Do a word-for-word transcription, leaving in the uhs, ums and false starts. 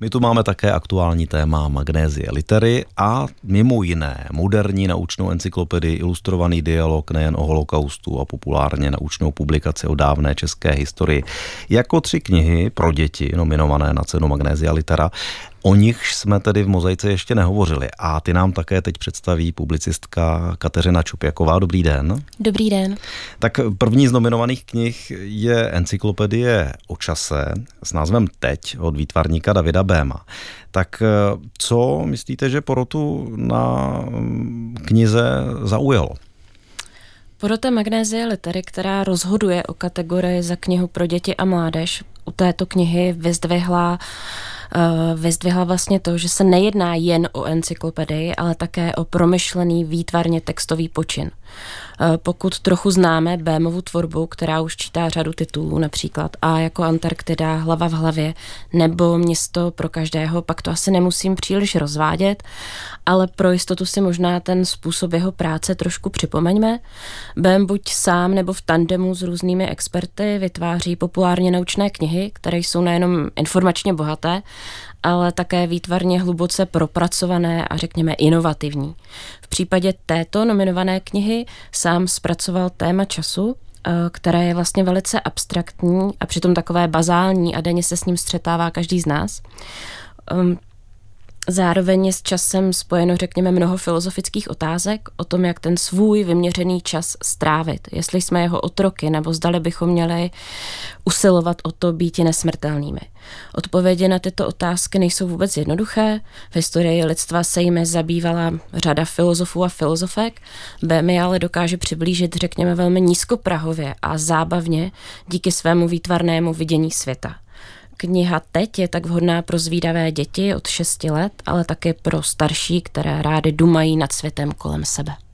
My tu máme také aktuální téma magnézie litery a mimo jiné moderní naučnou encyklopedii, ilustrovaný dialog nejen o holokaustu a populárně naučnou publikaci o dávné české historii. Jako tři knihy pro děti nominované na cenu Magnézia litera. O nich jsme tedy v Mozaice ještě nehovořili a ty nám také teď představí publicistka Kateřina Čupjaková. Dobrý den. Dobrý den. Tak první z nominovaných knih je encyklopedie o čase s názvem Teď od výtvarníka Davida Béma. Tak co myslíte, že porotu na knize zaujalo? Porota Magnézia litery, která rozhoduje o kategorii za knihu pro děti a mládež, u této knihy vyzdvihla Uh, vyzdvihla vlastně to, že se nejedná jen o encyklopedii, ale také o promyšlený výtvarně textový počin. Uh, pokud trochu známe Bémovu tvorbu, která už čítá řadu titulů, například A jako Antarktida, Hlava v hlavě, nebo Město pro každého, pak to asi nemusím příliš rozvádět, ale pro jistotu si možná ten způsob jeho práce trošku připomeňme. Bém buď sám nebo v tandemu s různými experty vytváří populárně naučné knihy, které jsou nejenom informačně bohaté, ale také výtvarně hluboce propracované a řekněme inovativní. V případě této nominované knihy sám zpracoval téma času, které je vlastně velice abstraktní a přitom takové bazální a denně se s ním střetává každý z nás. Zároveň je s časem spojeno, řekněme, mnoho filozofických otázek o tom, jak ten svůj vyměřený čas strávit. Jestli jsme jeho otroky, nebo zdali bychom měli usilovat o to býti nesmrtelnými. Odpovědi na tyto otázky nejsou vůbec jednoduché. V historii lidstva se jimi zabývala řada filozofů a filozofek. Bém je ale dokáže přiblížit, řekněme, velmi nízkoprahově a zábavně díky svému výtvarnému vidění světa. Kniha Teď je tak vhodná pro zvídavé děti od šesti let, ale také pro starší, které rády dumají nad světem kolem sebe.